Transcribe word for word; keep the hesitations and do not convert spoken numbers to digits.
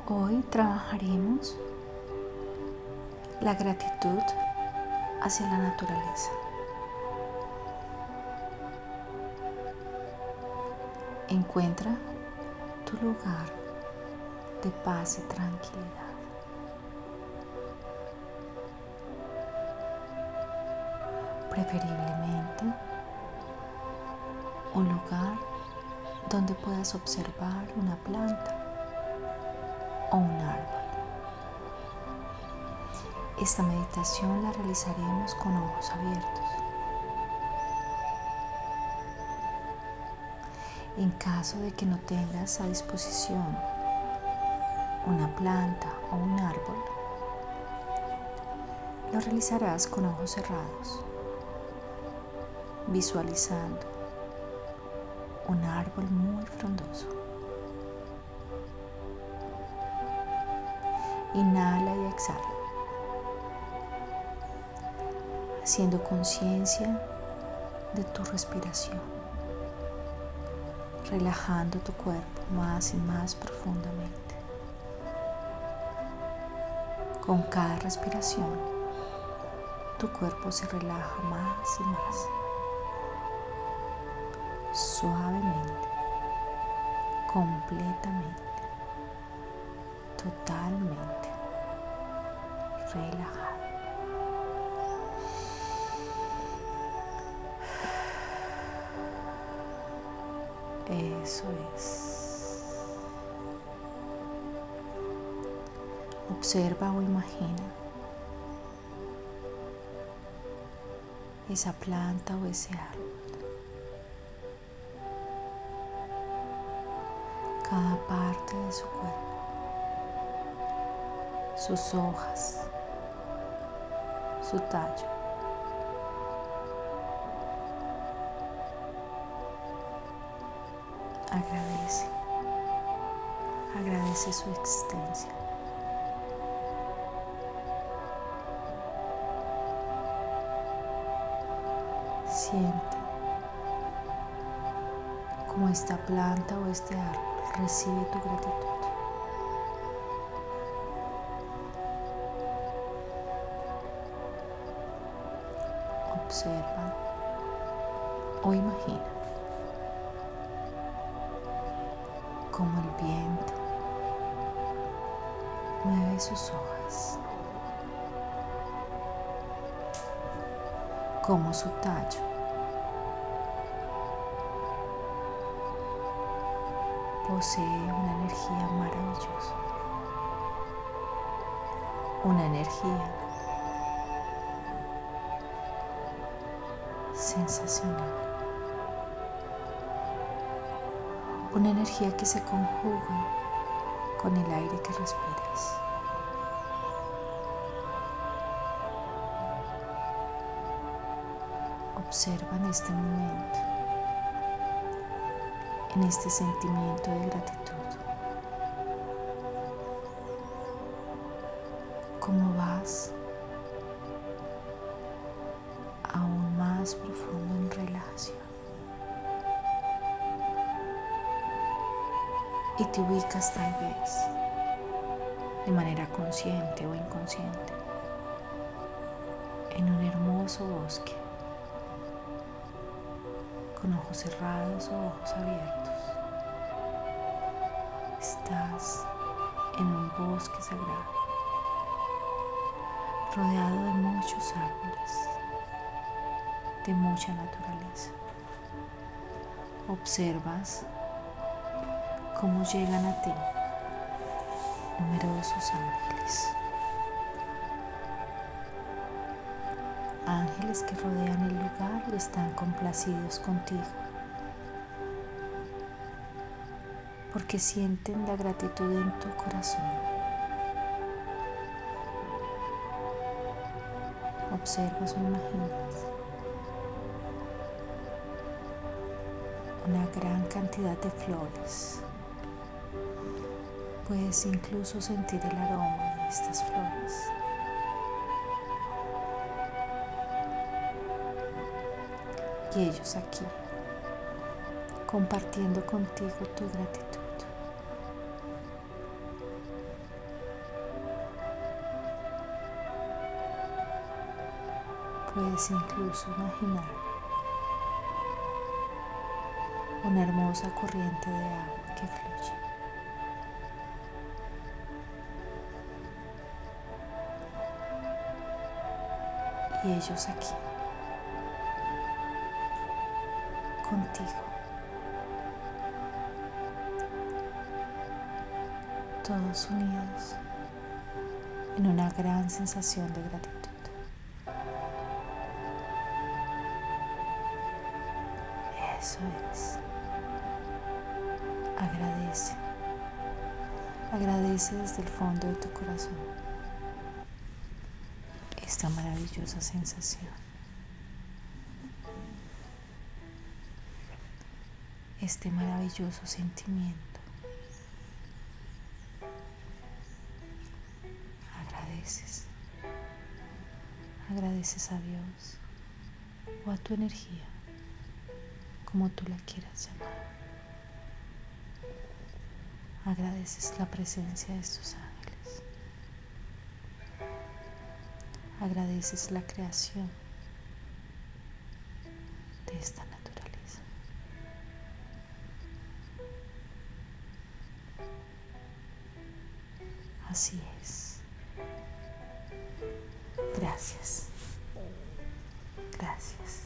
Hoy trabajaremos la gratitud hacia la naturaleza. Encuentra tu lugar de paz y tranquilidad. Preferiblemente un lugar donde puedas observar una planta o un árbol. Esta meditación la realizaremos con ojos abiertos. En caso de que no tengas a disposición una planta o un árbol, lo realizarás con ojos cerrados, visualizando un árbol muy frondoso. Inhala y exhala, haciendo conciencia de tu respiración, relajando tu cuerpo más y más profundamente. Con cada respiración, tu cuerpo se relaja más y más, suavemente, completamente, totalmente relajado. Eso es. Observa o imagina esa planta o ese árbol. Cada parte de su cuerpo, sus hojas, su tallo. Agradece, agradece su existencia. Siente cómo esta planta o este árbol recibe tu gratitud. Observa o imagina cómo el viento mueve sus hojas, cómo su tallo posee una energía maravillosa, una energía sensacional, una energía que se conjuga con el aire que respiras. Observa en este momento, en este sentimiento de gratitud, cómo vas aún más profundo en relajación y te ubicas tal vez de manera consciente o inconsciente en un hermoso bosque con ojos cerrados o ojos abiertos. Estás en un bosque sagrado, rodeado de muchos árboles, de mucha naturaleza. Observas cómo llegan a ti numerosos ángeles. Ángeles que rodean el lugar y están complacidos contigo, porque sienten la gratitud en tu corazón. Observas o imaginas una gran cantidad de flores. Puedes incluso sentir el aroma de estas flores. Y ellos aquí, compartiendo contigo tu gratitud. Puedes incluso imaginar una hermosa corriente de agua que fluye. Y ellos aquí, contigo, todos unidos en una gran sensación de gratitud. Eso es. Agradece. Agradece desde el fondo de tu corazón esta maravillosa sensación. Este maravilloso sentimiento. Agradeces. Agradeces a Dios o a tu energía, como tú la quieras llamar. Agradeces la presencia de estos ángeles. Agradeces la creación de esta naturaleza. Así es. Gracias. Gracias.